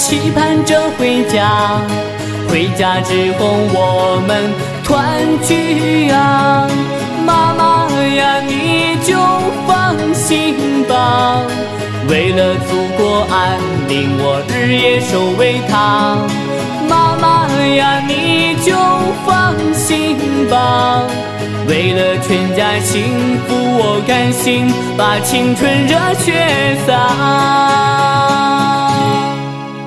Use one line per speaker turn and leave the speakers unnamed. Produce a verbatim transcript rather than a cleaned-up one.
期盼着回家，回家之后我们团聚啊。妈妈呀，你就放心吧，为了祖国安宁，我日夜守卫它。妈妈呀，你就放心吧，为了全家幸福，我甘心把青春热血洒。